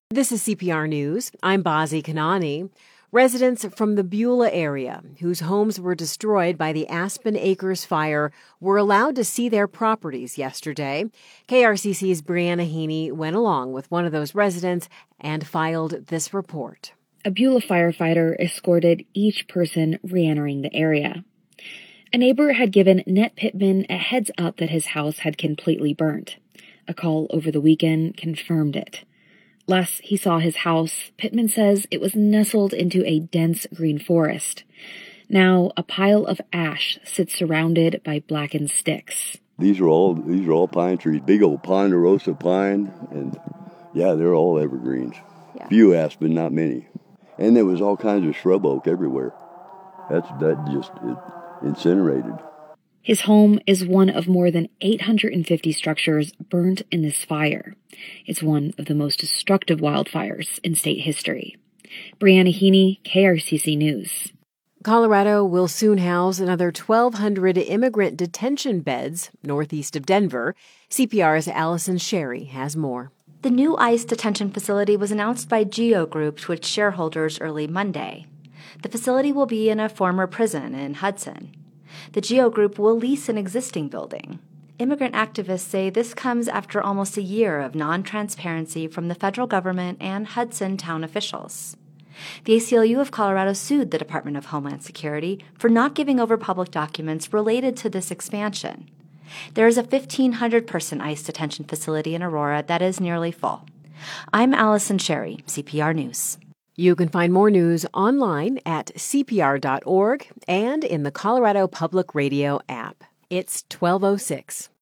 This is CPR News. I'm Bazi Kanani. Residents from the Beulah area, whose homes were destroyed by the Aspen Acres fire, were allowed to see their properties yesterday. KRCC's Brianna Heaney went along with one of those residents and filed this report. A Beulah firefighter escorted each person re-entering the area. A neighbor had given Ned Pittman a heads up that his house had completely burnt. A call over the weekend confirmed it. Last he saw his house, Pittman says it was nestled into a dense green forest. Now, a pile of ash sits surrounded by blackened sticks. These are all pine trees, big old ponderosa pine, and yeah, they're all evergreens. Yeah. Few aspen, not many. And there was all kinds of shrub oak everywhere. That just incinerated. His home is one of more than 850 structures burned in this fire. It's one of the most destructive wildfires in state history. Brianna Heaney, KRCC News. Colorado will soon house another 1,200 immigrant detention beds northeast of Denver. CPR's Allison Sherry has more. The new ICE detention facility was announced by GEO Group to its shareholders early Monday. The facility will be in a former prison in Hudson. The GEO Group will lease an existing building. Immigrant activists say this comes after almost a year of non-transparency from the federal government and Hudson town officials. The ACLU of Colorado sued the Department of Homeland Security for not giving over public documents related to this expansion. There is a 1,500-person ICE detention facility in Aurora that is nearly full. I'm Allison Sherry, CPR News. You can find more news online at cpr.org and in the Colorado Public Radio app. It's 12:06.